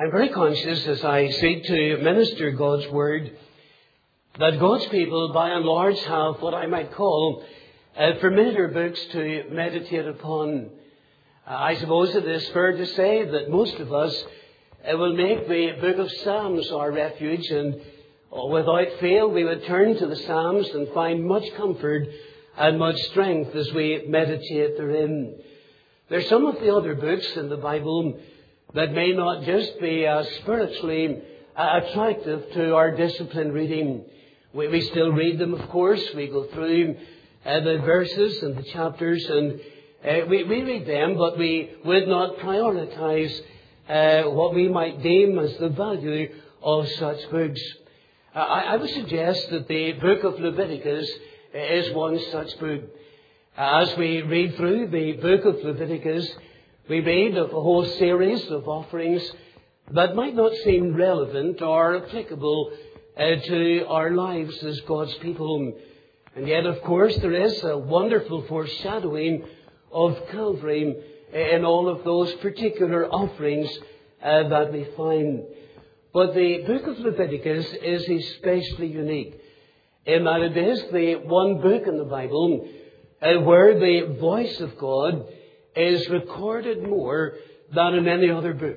I'm very conscious as I seek to minister God's Word that God's people by and large have what I might call familiar books to meditate upon. I suppose it is fair to say that most of us will make the book of Psalms our refuge, and without fail we would turn to the Psalms and find much comfort and much strength as we meditate therein. There's some of the other books in the Bible that may not just be spiritually attractive to our disciplined reading. We still read them, of course. We go through the verses and the chapters, and we read them, but we would not prioritize what we might deem as the value of such books. I would suggest that the book of Leviticus is one such book. As we read through the book of Leviticus, we read of a whole series of offerings that might not seem relevant or applicable to our lives as God's people. And yet, of course, there is a wonderful foreshadowing of Calvary in all of those particular offerings that we find. But the book of Leviticus is especially unique in that it is the one book in the Bible where the voice of God is recorded more than in any other book.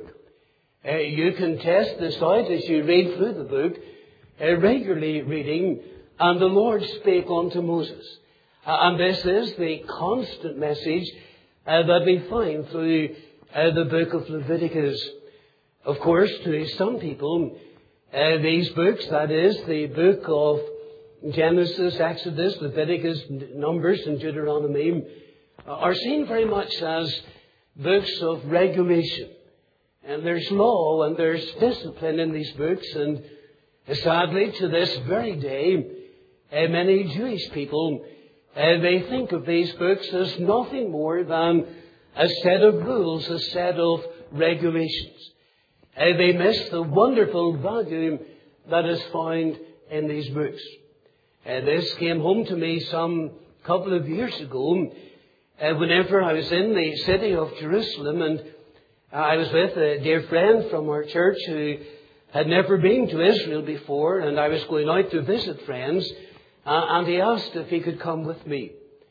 You can test this out as you read through the book, regularly reading, and the Lord spake unto Moses. And this is the constant message that we find through the book of Leviticus. Of course, to some people, these books, that is, the book of Genesis, Exodus, Leviticus, Numbers, and Deuteronomy, are seen very much as books of regulation. And there's law and there's discipline in these books. And sadly, to this very day, many Jewish people, they think of these books as nothing more than a set of rules, a set of regulations. They miss the wonderful value that is found in these books. This came home to me some couple of years ago, whenever I was in the city of Jerusalem, and I was with a dear friend from our church who had never been to Israel before, and I was going out to visit friends, and he asked if he could come with me.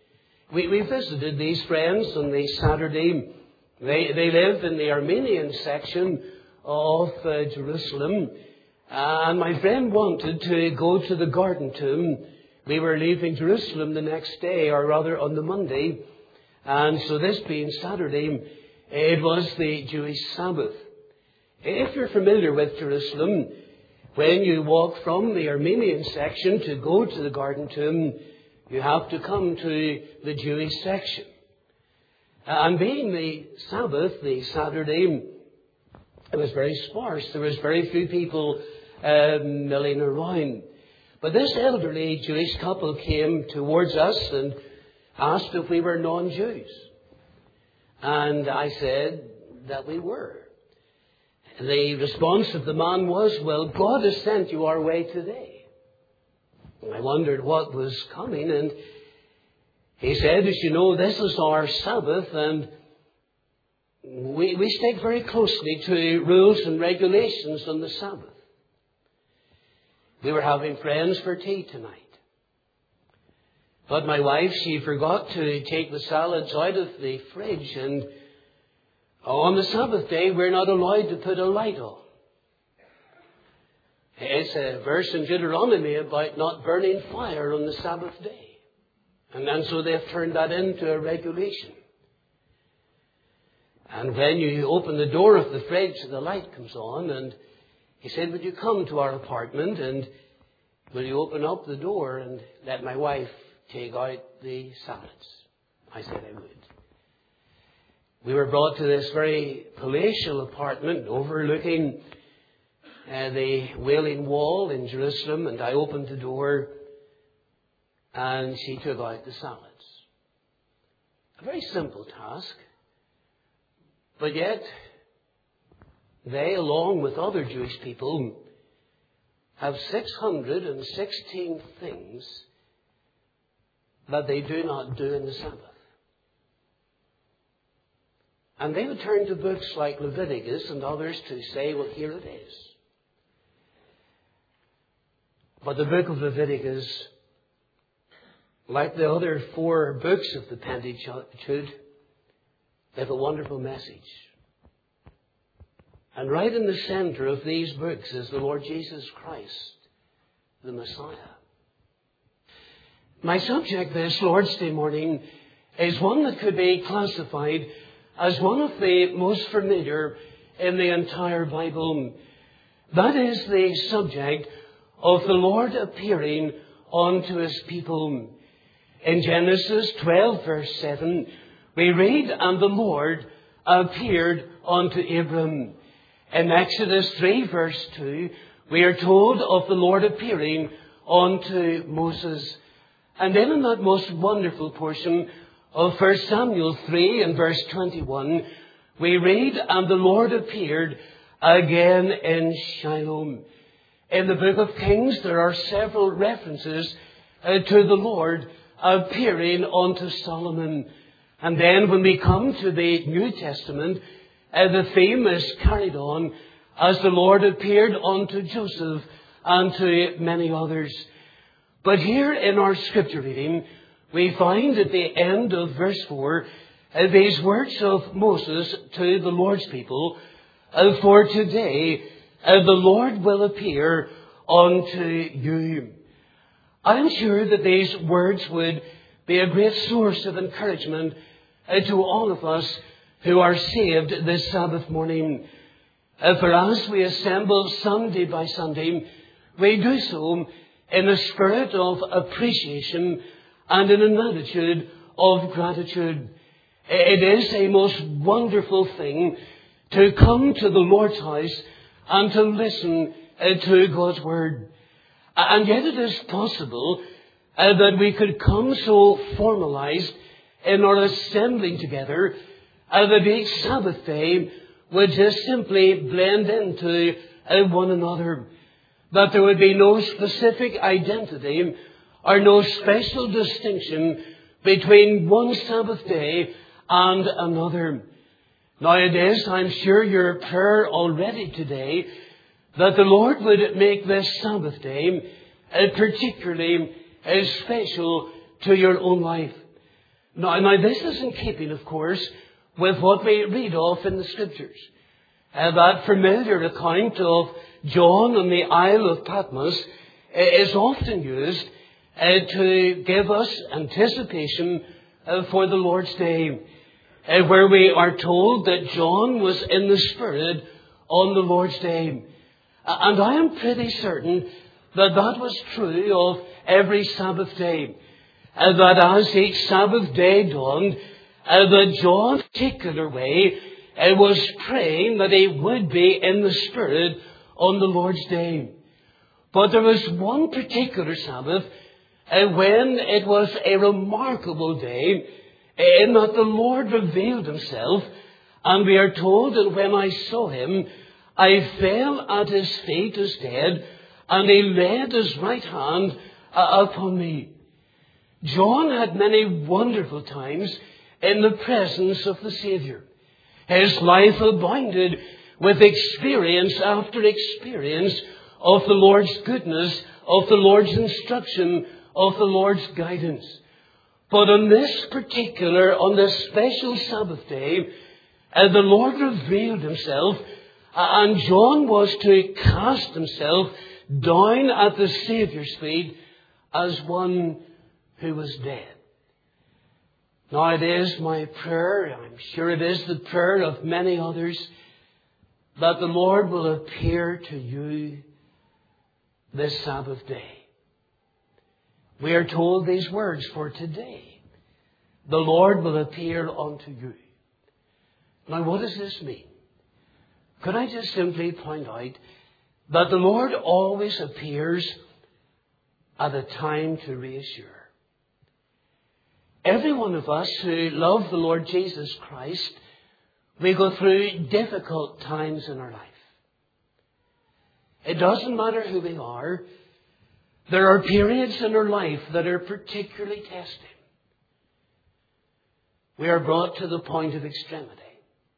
We visited these friends on the Saturday. They live in the Armenian section of Jerusalem, and my friend wanted to go to the Garden Tomb. We were leaving Jerusalem the next day, or rather on the Monday, and so this being Saturday, it was the Jewish Sabbath. If you're familiar with Jerusalem, when you walk from the Armenian section to go to the Garden Tomb, you have to come to the Jewish section. And being the Sabbath, the Saturday, it was very sparse. There was very few people milling around. But this elderly Jewish couple came towards us and asked if we were non-Jews. And I said that we were. The response of the man was, well, God has sent you our way today. And I wondered what was coming, and he said, as you know, this is our Sabbath, and we stick very closely to rules and regulations on the Sabbath. We were having friends for tea tonight. But my wife, she forgot to take the salads out of the fridge, and on the Sabbath day, we're not allowed to put a light on. It's a verse in Deuteronomy about not burning fire on the Sabbath day. And so they've turned that into a regulation. And when you open the door of the fridge, the light comes on, and he said, would you come to our apartment, and will you open up the door and let my wife take out the salads? I said I would. We were brought to this very palatial apartment overlooking the Wailing Wall in Jerusalem, and I opened the door and she took out the salads. A very simple task, but yet they, along with other Jewish people, have 616 things that they do not do in the Sabbath. And they would turn to books like Leviticus and others to say, well, here it is. But the book of Leviticus, like the other 4 books of the Pentateuch, they have a wonderful message. And right in the center of these books is the Lord Jesus Christ, the Messiah. My subject this Lord's Day morning is one that could be classified as one of the most familiar in the entire Bible. That is the subject of the Lord appearing unto His people. In Genesis 12 verse 7, we read, and the Lord appeared unto Abram. In Exodus 3 verse 2, we are told of the Lord appearing unto Moses. And then in that most wonderful portion of 1 Samuel 3 and verse 21, we read, and the Lord appeared again in Shiloh. In the book of Kings, there are several references to the Lord appearing unto Solomon. And then when we come to the New Testament, the theme is carried on as the Lord appeared unto Joseph and to many others. But here in our scripture reading, we find at the end of verse 4 these words of Moses to the Lord's people, for today the Lord will appear unto you. I am sure that these words would be a great source of encouragement to all of us who are saved this Sabbath morning. For as we assemble Sunday by Sunday, we do so in a spirit of appreciation and in an attitude of gratitude. It is a most wonderful thing to come to the Lord's house and to listen to God's Word. And yet it is possible that we could come so formalized in our assembling together that each Sabbath day would just simply blend into one another. That there would be no specific identity or no special distinction between one Sabbath day and another. Now it is, I'm sure, your prayer already today that the Lord would make this Sabbath day particularly special to your own life. Now this is in keeping, of course, with what we read of in the Scriptures. That familiar account of John on the Isle of Patmos is often used to give us anticipation for the Lord's Day, where we are told that John was in the Spirit on the Lord's Day. And I am pretty certain that that was true of every Sabbath day. That as each Sabbath day dawned, that John, in a particular way, was praying that he would be in the Spirit on the Lord's Day. But there was one particular Sabbath when it was a remarkable day in that the Lord revealed Himself, and we are told that when I saw Him, I fell at His feet as dead, and He laid His right hand upon me. John had many wonderful times in the presence of the Saviour. His life abounded with experience after experience of the Lord's goodness, of the Lord's instruction, of the Lord's guidance. But on this special Sabbath day, the Lord revealed Himself, and John was to cast himself down at the Saviour's feet as one who was dead. Now it is my prayer, I'm sure it is the prayer of many others, that the Lord will appear to you this Sabbath day. We are told these words for today. The Lord will appear unto you. Now what does this mean? Could I just simply point out that the Lord always appears at a time to reassure. Every one of us who love the Lord Jesus Christ, we go through difficult times in our life. It doesn't matter who we are. There are periods in our life that are particularly testing. We are brought to the point of extremity.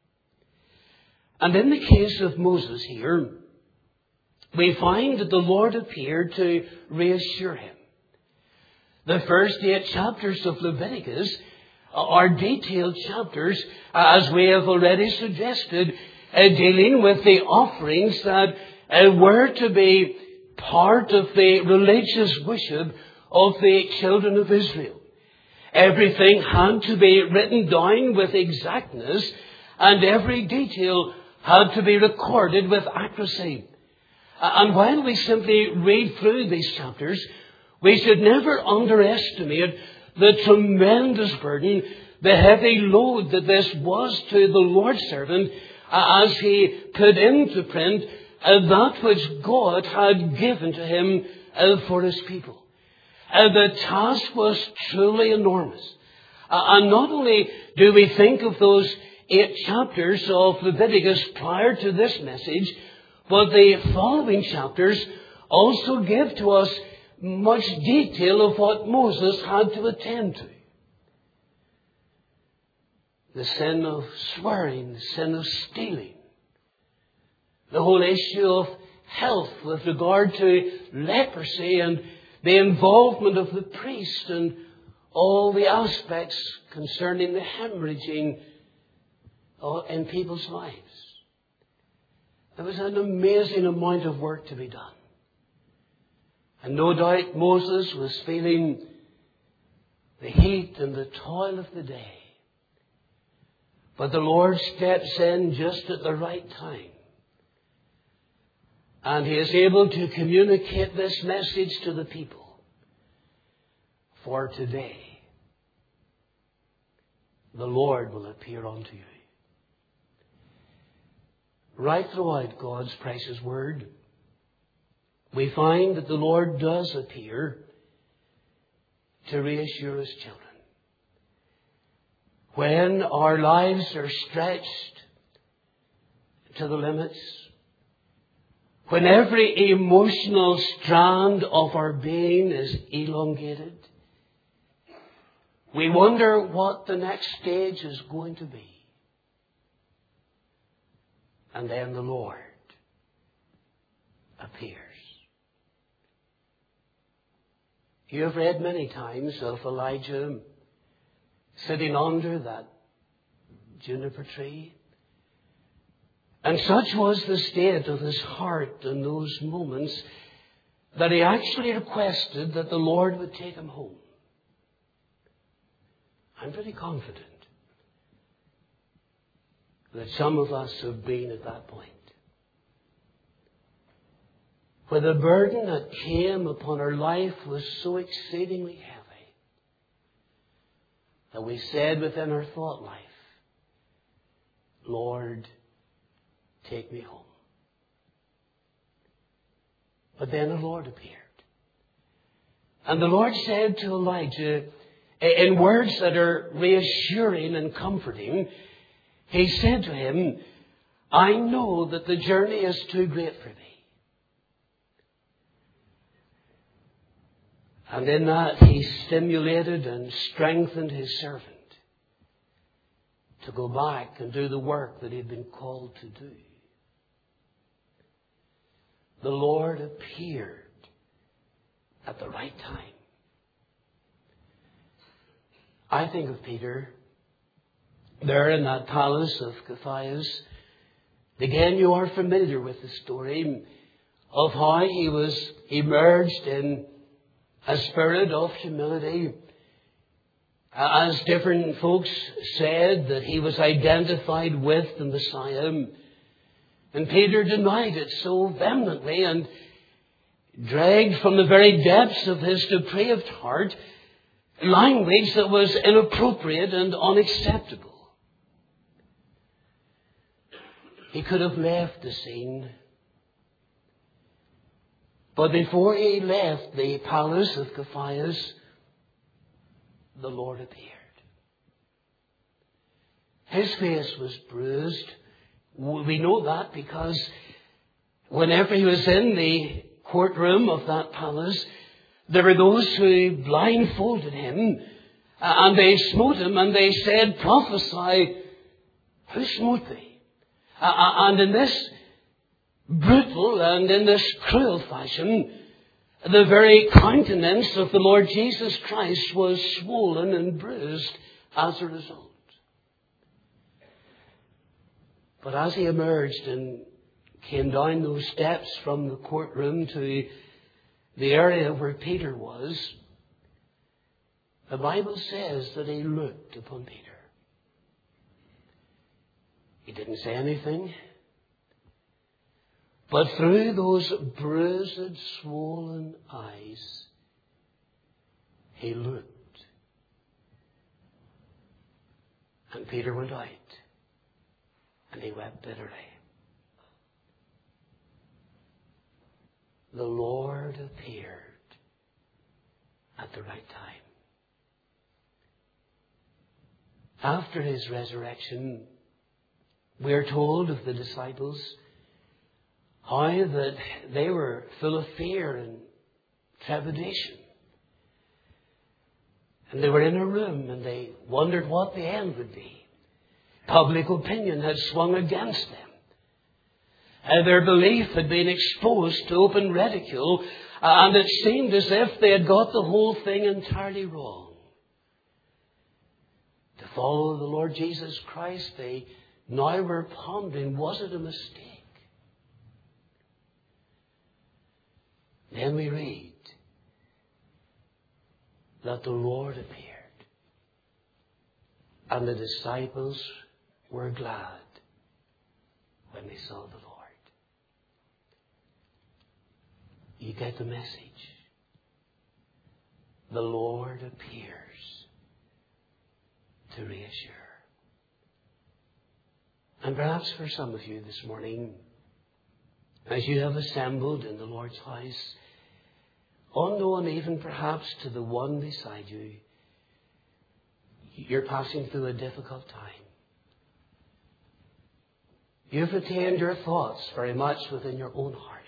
And in the case of Moses here, we find that the Lord appeared to reassure him. The first 8 chapters of Leviticus are detailed chapters, as we have already suggested, dealing with the offerings that were to be part of the religious worship of the children of Israel. Everything had to be written down with exactness, and every detail had to be recorded with accuracy. And while we simply read through these chapters, we should never underestimate the tremendous burden, the heavy load that this was to the Lord's servant as he put into print that which God had given to him for his people. The task was truly enormous. And not only do we think of those 8 chapters of Leviticus prior to this message, but the following chapters also give to us much detail of what Moses had to attend to. The sin of swearing, the sin of stealing, the whole issue of health with regard to leprosy and the involvement of the priest and all the aspects concerning the hemorrhaging in people's lives. There was an amazing amount of work to be done. And no doubt Moses was feeling the heat and the toil of the day. But the Lord steps in just at the right time. And he is able to communicate this message to the people. For today, the Lord will appear unto you. Right throughout God's precious word, we find that the Lord does appear to reassure his children. When our lives are stretched to the limits, when every emotional strand of our being is elongated, we wonder what the next stage is going to be. And then the Lord appears. You have read many times of Elijah sitting under that juniper tree. And such was the state of his heart in those moments that he actually requested that the Lord would take him home. I'm pretty confident that some of us have been at that point, where the burden that came upon our life was so exceedingly heavy that we said within our thought life, Lord, take me home. But then the Lord appeared. And the Lord said to Elijah, in words that are reassuring and comforting, he said to him, I know that the journey is too great for thee. And in that he stimulated and strengthened his servant to go back and do the work that he had been called to do. The Lord appeared at the right time. I think of Peter there in that palace of Gaius. Again, you are familiar with the story of how he was immersed in a spirit of humility. As different folks said that he was identified with the Messiah. And Peter denied it so vehemently and dragged from the very depths of his depraved heart language that was inappropriate and unacceptable. He could have left the scene. But before he left the palace of Gaius, the Lord appeared. His face was bruised. We know that because whenever he was in the courtroom of that palace, there were those who blindfolded him and they smote him and they said, prophesy, who smote thee? And in this brutal and in this cruel fashion, the very countenance of the Lord Jesus Christ was swollen and bruised as a result. But as he emerged and came down those steps from the courtroom to the area where Peter was, the Bible says that he looked upon Peter. He didn't say anything. But through those bruised, swollen eyes, he looked. And Peter went out, and he wept bitterly. The Lord appeared at the right time. After his resurrection, we are told of the disciples how that they were full of fear and trepidation. And they were in a room and they wondered what the end would be. Public opinion had swung against them. Their belief had been exposed to open ridicule, and it seemed as if they had got the whole thing entirely wrong. To follow the Lord Jesus Christ, they now were pondering, was it a mistake? Then we read that the Lord appeared, and the disciples were glad when they saw the Lord. You get the message. The Lord appears to reassure. And perhaps for some of you this morning, as you have assembled in the Lord's house, unknown even perhaps to the one beside you, you're passing through a difficult time. You've retained your thoughts very much within your own heart.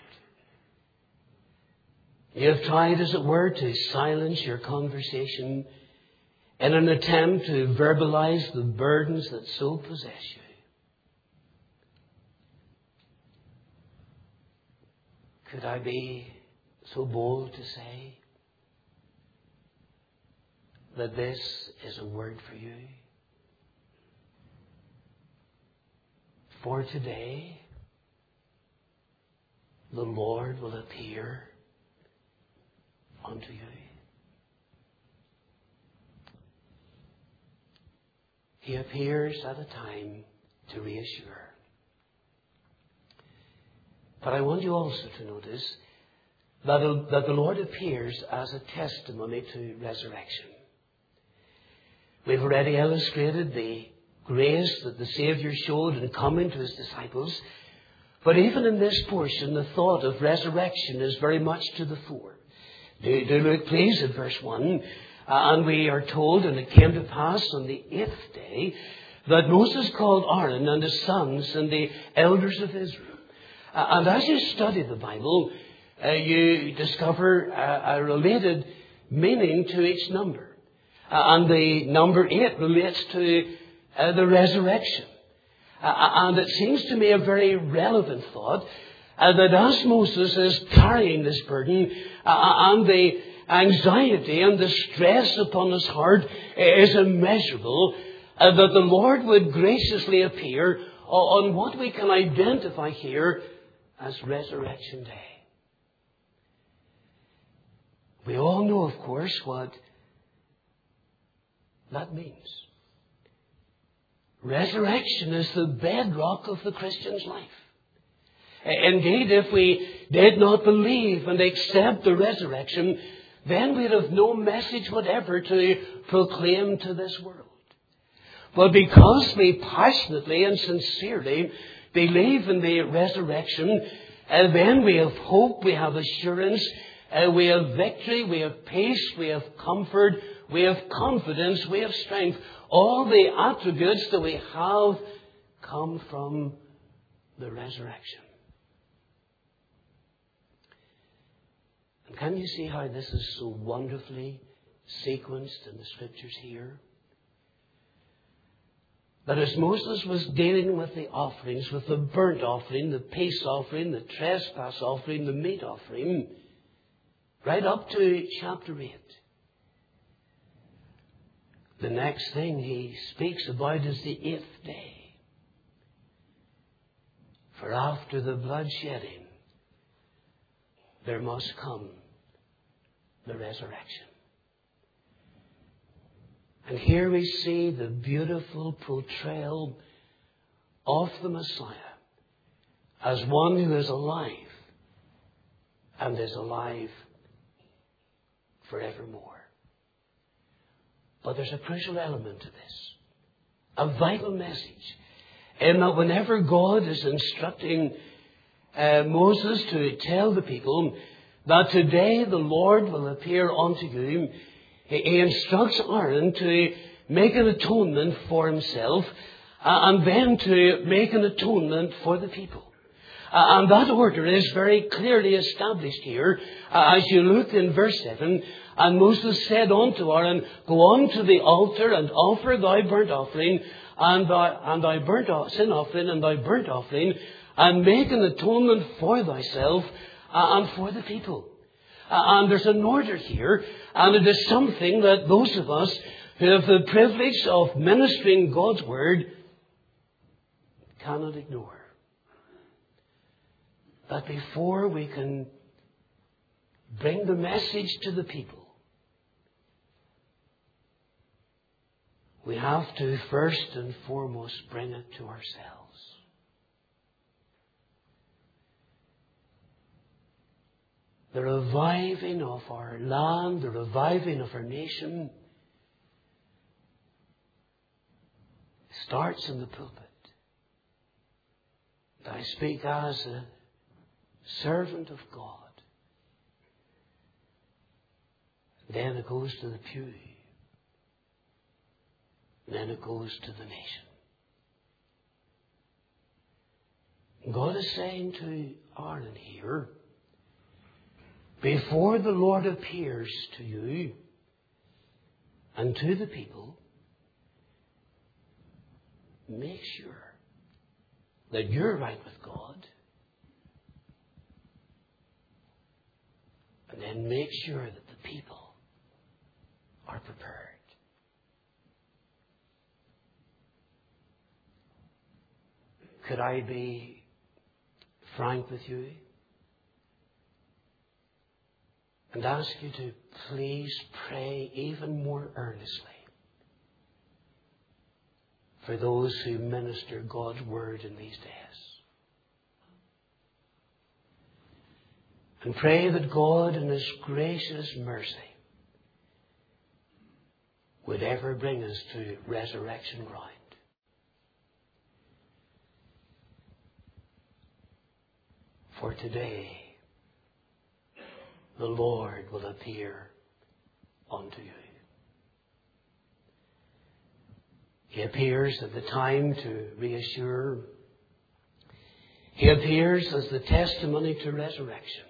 You've tried, as it were, to silence your conversation in an attempt to verbalize the burdens that so possess you. Could I be so bold to say that this is a word for you? For today, the Lord will appear unto you. He appears at a time to reassure. But I want you also to notice that the Lord appears as a testimony to resurrection. We've already illustrated the grace that the Saviour showed in coming to his disciples. But even in this portion, the thought of resurrection is very much to the fore. Do look, please, at verse 1. And we are told, and it came to pass on the 8th day, that Moses called Aaron and his sons and the elders of Israel. And as you study the Bible, you discover a related meaning to each number. And the number 8 relates to the resurrection. And it seems to me a very relevant thought that as Moses is carrying this burden and the anxiety and the stress upon his heart is immeasurable, that the Lord would graciously appear on what we can identify here as Resurrection Day. We all know, of course, what that means. Resurrection is the bedrock of the Christian's life. Indeed, if we did not believe and accept the resurrection, then we'd have no message whatever to proclaim to this world. But because we passionately and sincerely believe in the resurrection, then we have hope, we have assurance, we have victory, we have peace, we have comfort, we have confidence, we have strength. All the attributes that we have come from the resurrection. And can you see how this is so wonderfully sequenced in the Scriptures here? that as Moses was dealing with the offerings, with the burnt offering, the peace offering, the trespass offering, the meat offering, right up to chapter 8, the next thing he speaks about is the 8th day. For after the bloodshedding, there must come the resurrection. And here we see the beautiful portrayal of the Messiah as one who is alive and is alive forevermore. But there's a crucial element to this, a vital message, in that whenever God is instructing Moses to tell the people that today the Lord will appear unto you, he instructs Aaron to make an atonement for himself and then to make an atonement for the people. And that order is very clearly established here. As you look in verse 7, and Moses said unto Aaron, Go unto the altar and offer thy burnt offering and thy burnt sin offering and thy burnt offering, and make an atonement for thyself and for the people. And there's an order here, and it is something that those of us who have the privilege of ministering God's Word cannot ignore. That before we can bring the message to the people, we have to first and foremost bring it to ourselves. The reviving of our land, the reviving of our nation, starts in the pulpit. And I speak as a servant of God. Then it goes to the pew. And then it goes to the nation. God is saying to Aaron here, before the Lord appears to you and to the people, make sure that you're right with God. And then make sure that the people are prepared. Could I be frank with you and ask you to please pray even more earnestly for those who minister God's Word in these days? And pray that God in His gracious mercy would ever bring us to resurrection ground. For today, the Lord will appear unto you. He appears at the time to reassure. He appears as the testimony to resurrection.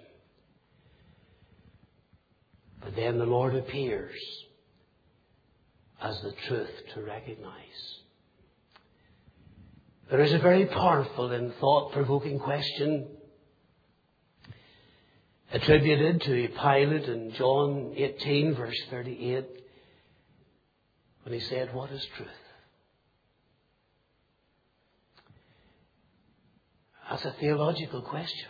But then the Lord appears as the truth to recognize. There is a very powerful and thought-provoking question attributed to Pilate in John 18, verse 38, when he said, What is truth? That's a theological question.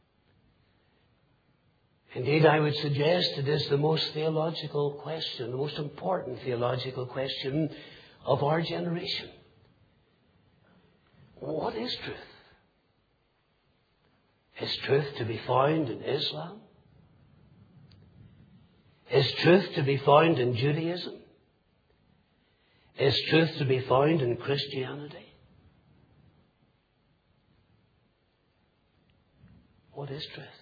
Indeed, I would suggest it is the most theological question, the most important theological question of our generation. What is truth? Is truth to be found in Islam? Is truth to be found in Judaism? Is truth to be found in Christianity? What is truth?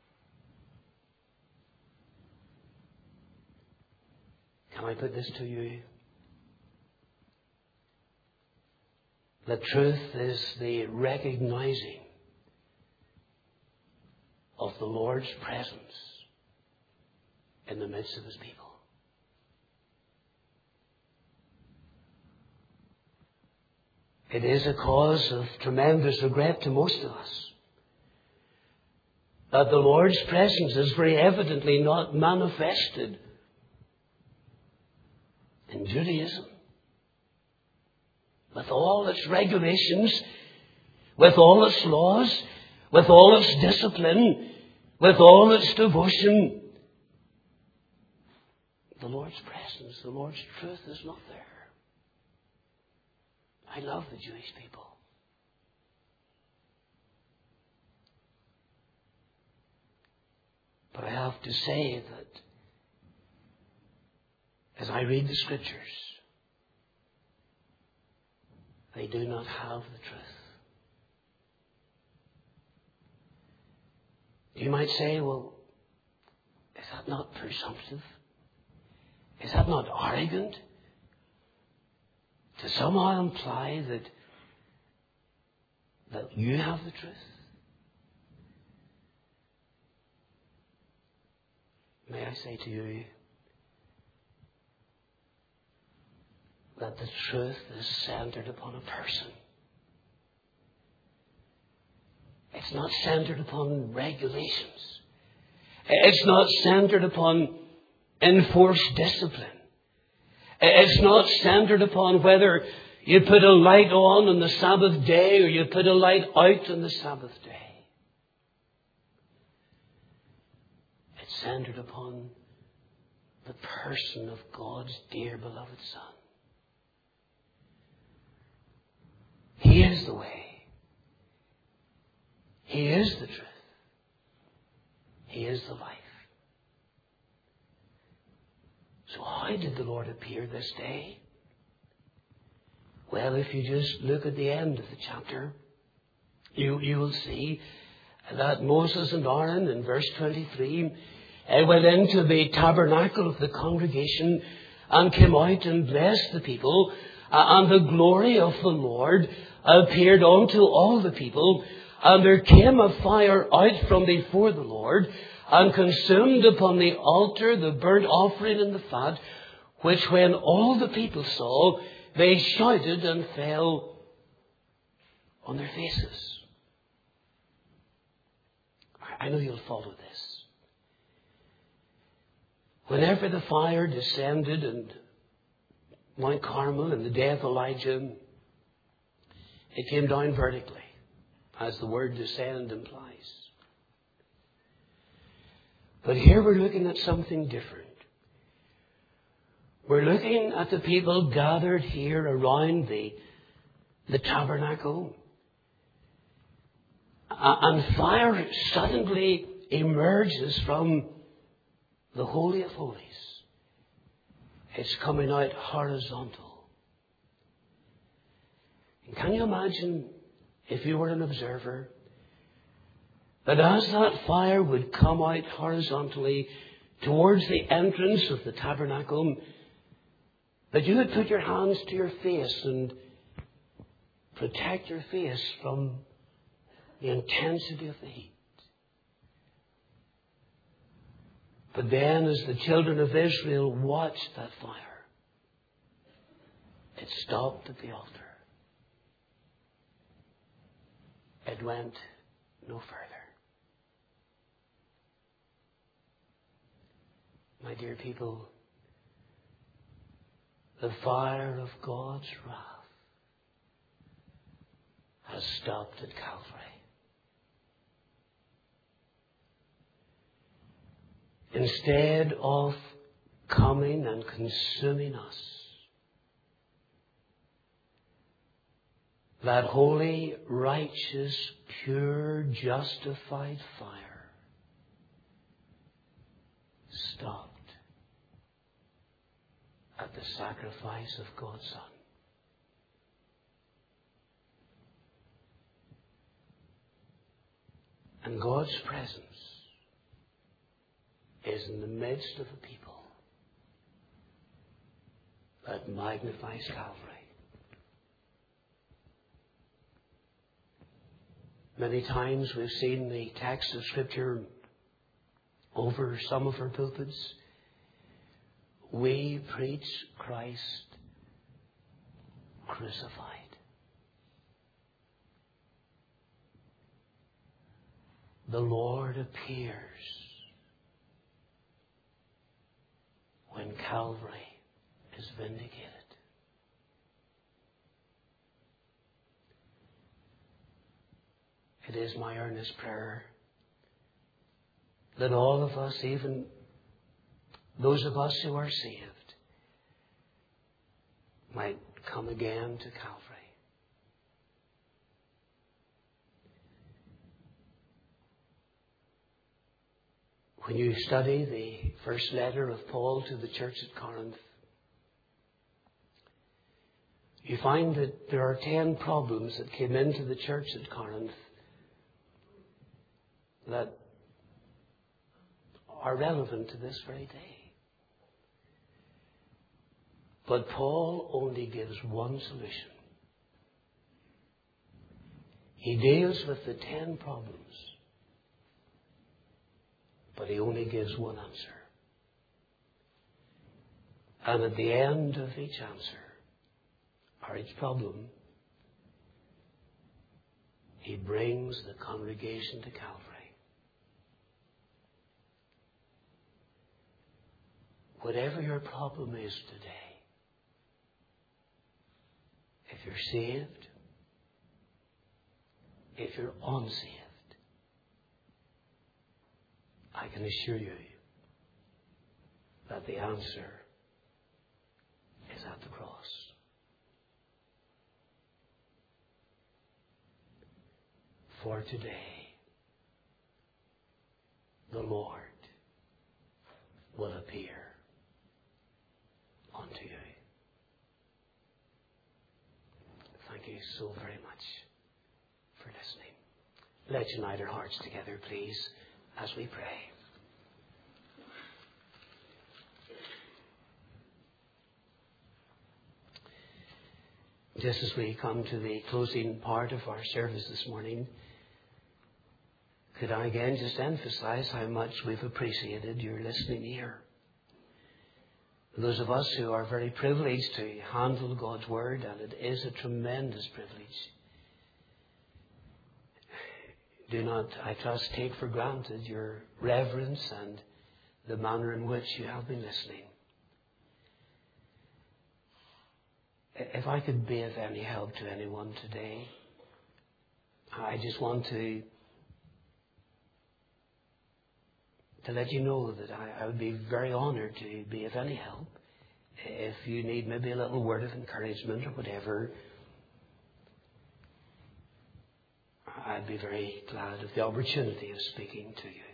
Can I put this to you? That truth is the recognizing of the Lord's presence in the midst of His people. It is a cause of tremendous regret to most of us that the Lord's presence is very evidently not manifested in Judaism, with all its regulations, with all its laws, with all its discipline, with all its devotion. The Lord's presence, the Lord's truth is not there. I love the Jewish people. But I have to say that as I read the Scriptures, they do not have the truth. You might say, well, is that not presumptive? Is that not arrogant? To somehow imply that you have the truth? May I say to you that the truth is centered upon a person. It's not centered upon regulations. It's not centered upon enforced discipline. It's not centered upon whether you put a light on the Sabbath day or you put a light out on the Sabbath day. It's centered upon the person of God's dear beloved Son. He is the way. He is the truth. He is the life. So how did the Lord appear this day? Well, if you just look at the end of the chapter, you will see that Moses and Aaron in verse 23 went into the tabernacle of the congregation and came out and blessed the people, and the glory of the Lord appeared unto all the people, and there came a fire out from before the Lord, and consumed upon the altar the burnt offering and the fat, which when all the people saw, they shouted and fell on their faces. I know you'll follow this. Whenever the fire descended and Mount Carmel in the day of Elijah, it came down vertically, as the word descend implies. But here we're looking at something different. We're looking at the people gathered here around the tabernacle. And fire suddenly emerges from the Holy of Holies. It's coming out horizontal. And can you imagine, if you were an observer, that as that fire would come out horizontally towards the entrance of the tabernacle, that you would put your hands to your face and protect your face from the intensity of the heat. But then, as the children of Israel watched that fire, it stopped at the altar. It went no further. My dear people, the fire of God's wrath has stopped at Calvary. Instead of coming and consuming us, that holy, righteous, pure, justified fire stopped at the sacrifice of God's Son. And God's presence is in the midst of a people that magnifies Calvary. Many times we've seen the text of Scripture over some of our pulpits. We preach Christ crucified. the Lord appears when Calvary is vindicated. It is my earnest prayer that all of us, even those of us who are saved, might come again to Calvary. When you study the first letter of Paul to the church at Corinth, you find that there are 10 problems that came into the church at Corinth that are relevant to this very day. But Paul only gives one solution. He deals with the 10 problems, but he only gives one answer. And at the end of each answer, or each problem, he brings the congregation to Calvary. Whatever your problem is today, if you're saved, if you're unsaved, I can assure you that the answer is at the cross. For today, the Lord will appear unto you. Thank you so very much for listening. Let's unite our hearts together, please, as we pray. Just as we come to the closing part of our service this morning, could I again just emphasize how much we've appreciated your listening ear. Those of us who are very privileged to handle God's Word, and it is a tremendous privilege, do not, I trust, take for granted your reverence and the manner in which you have been listening. If I could be of any help to anyone today, I just want to let you know that I would be very honored to be of any help. If you need maybe a little word of encouragement or whatever, I'd be very glad of the opportunity of speaking to you.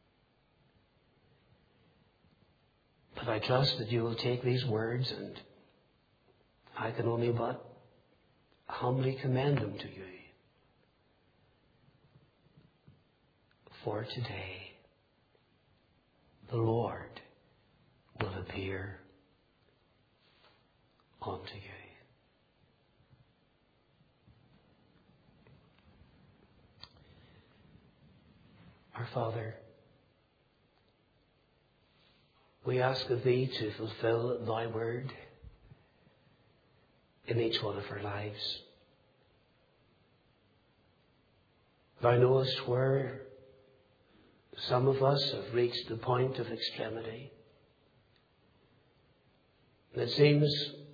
But I trust that you will take these words, and I can only but humbly commend them to you. For today, the Lord will appear unto you. Our Father, we ask of Thee to fulfill Thy word in each one of our lives. Thou knowest where some of us have reached the point of extremity. And it seems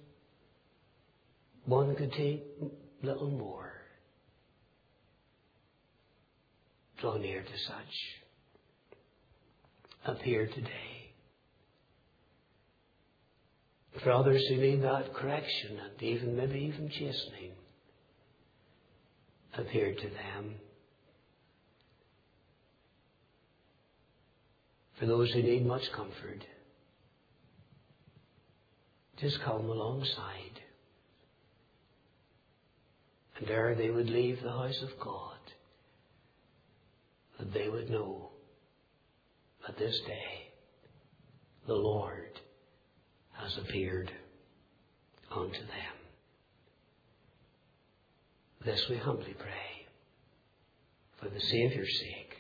one could take little more. Draw near to such. Appear today. For others who need that correction and maybe even chastening, appear to them. For those who need much comfort, just come alongside. And ere they would leave the house of God, that they would know that this day the Lord has appeared unto them. This we humbly pray for the Saviour's sake.